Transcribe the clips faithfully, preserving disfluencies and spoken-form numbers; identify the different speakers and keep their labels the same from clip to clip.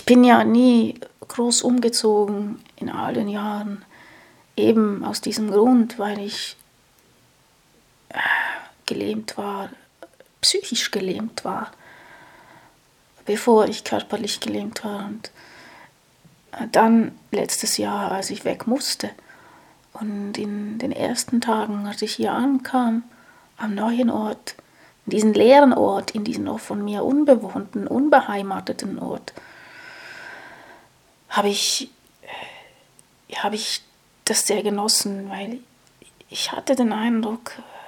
Speaker 1: ich bin ja nie groß umgezogen in all den Jahren, eben aus diesem Grund, weil ich äh, gelähmt war, psychisch gelähmt war, bevor ich körperlich gelähmt war. Und dann letztes Jahr, als ich weg musste und in den ersten Tagen, als ich hier ankam, am neuen Ort, in diesen leeren Ort, in diesen auch von mir unbewohnten, unbeheimateten Ort, habe ich, habe ich das sehr genossen, weil ich hatte den Eindruck,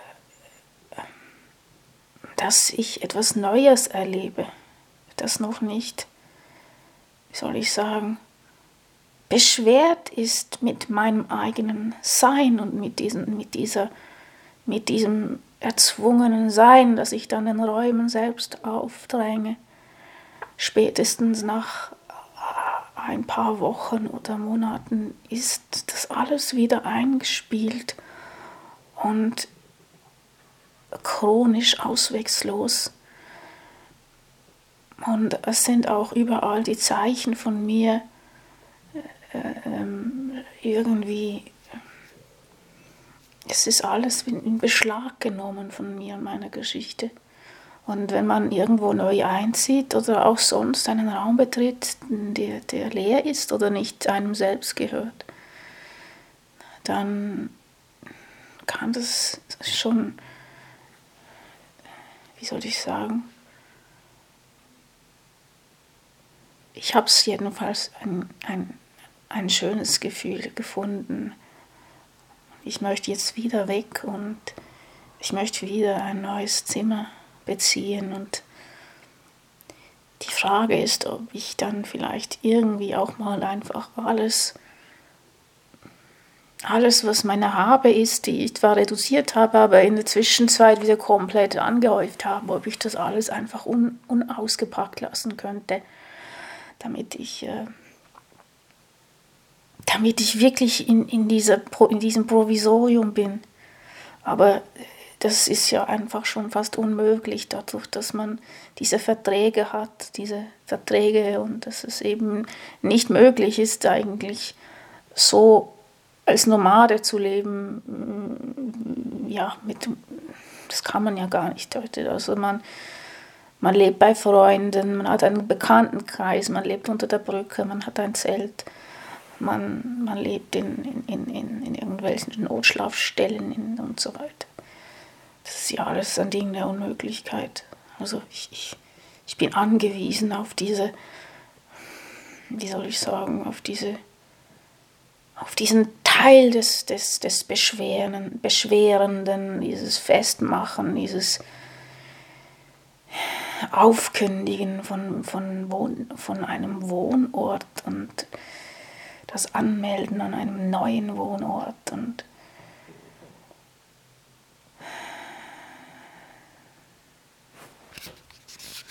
Speaker 1: dass ich etwas Neues erlebe, das noch nicht, wie soll ich sagen, beschwert ist mit meinem eigenen Sein und mit, diesen, mit, dieser, mit diesem erzwungenen Sein, das ich dann den Räumen selbst aufdränge. Spätestens nach ein paar Wochen oder Monaten ist das alles wieder eingespielt und chronisch auswegslos. Und es sind auch überall die Zeichen von mir, irgendwie, es ist alles in Beschlag genommen von mir und meiner Geschichte. Und wenn man irgendwo neu einzieht oder auch sonst einen Raum betritt, der, der leer ist oder nicht einem selbst gehört, dann kann das schon, wie soll ich sagen, ich habe es jedenfalls ein, ein ein schönes Gefühl gefunden. Ich möchte jetzt wieder weg und ich möchte wieder ein neues Zimmer beziehen. Und die Frage ist, ob ich dann vielleicht irgendwie auch mal einfach alles, alles, was meine Habe ist, die ich zwar reduziert habe, aber in der Zwischenzeit wieder komplett angehäuft habe, ob ich das alles einfach un, unausgepackt lassen könnte, damit ich... Äh, damit ich wirklich in, in, dieser, in diesem Provisorium bin. Aber das ist ja einfach schon fast unmöglich, dadurch, dass man diese Verträge hat, diese Verträge und dass es eben nicht möglich ist, eigentlich so als Nomade zu leben. Ja, mit, das kann man ja gar nicht heute. Also man, man lebt bei Freunden, man hat einen Bekanntenkreis, man lebt unter der Brücke, man hat ein Zelt. Man, man lebt in, in, in, in irgendwelchen Notschlafstellen in, und so weiter. Das ist ja alles ein Ding der Unmöglichkeit. Also ich, ich, ich bin angewiesen auf diese, wie soll ich sagen, auf diese, auf diesen Teil des, des, des Beschweren, Beschwerenden, dieses Festmachen, dieses Aufkündigen von, von, Wohn, von einem Wohnort und das Anmelden an einem neuen Wohnort und